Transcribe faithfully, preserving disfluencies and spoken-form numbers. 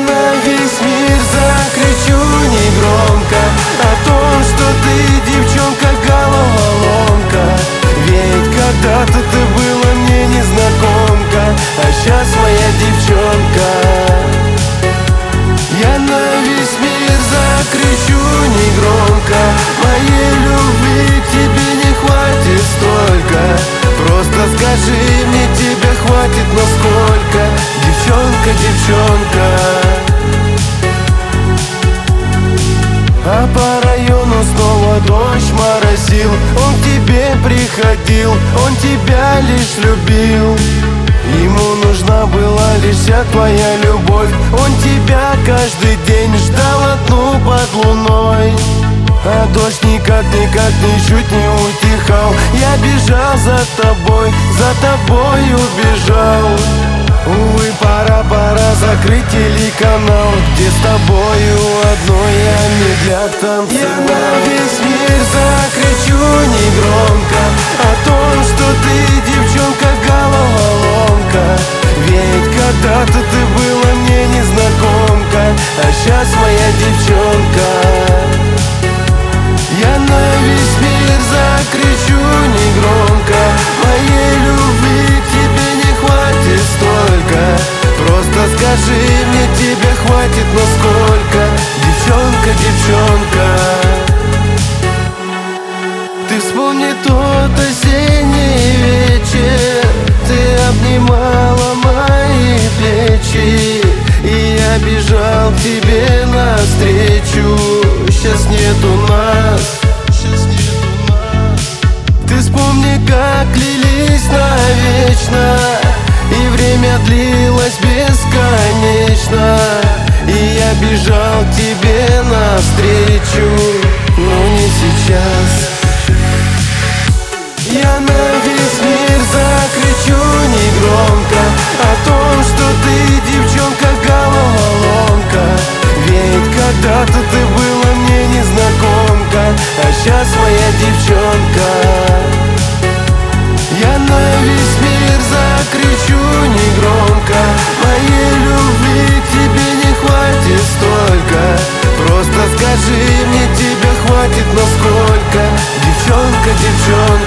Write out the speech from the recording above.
на весь мир закричу негромко о том, что ты, девчонка, головоломка. Ведь когда-то ты была мне незнакомка, а сейчас моя девчонка. Я на весь мир закричу негромко: моей любви к тебе не хватит столько. Просто скажи мне, тебе хватит насколько, девчонка, девчонка. А по району снова дождь моросил. Он к тебе приходил, он тебя лишь любил. Ему нужна была лишь вся твоя любовь. Он тебя каждый день ждал одну под луной. А дождь никак, никак ничуть не утихал. Я бежал за тобой, за тобой убежал. Увы, пора, пора закрыть телеканал, где с тобою одной я медляк танцевал. Я на весь мир закричу негромко о том, что ты, девчонка, головоломка. Ведь когда-то ты была мне незнакомка, а сейчас моя девчонка. Я на весь мир закричу негромко: моей любви к тебе не хватит столько. Просто скажи мне, тебе хватит насколько, девчонка, девчонка. Ты вспомни тот осенний вечер, ты обнимала мои плечи, и я бежал к тебе навстречу. Сейчас нету нас, сейчас нету нас. Ты вспомни, как клялись навечно, и время длилось бесконечно, и я бежал к тебе навстречу, но не сейчас. Я на весь мир закричу негромко о том, что ты, девчонка, головоломка. Ведь когда-то ты была мне незнакомка, а сейчас моя девчонка. Я на весь мир закричу негромко: моей любви к тебе не хватит столько. Просто скажи мне, тебе хватит насколько, девчонка, девчонка.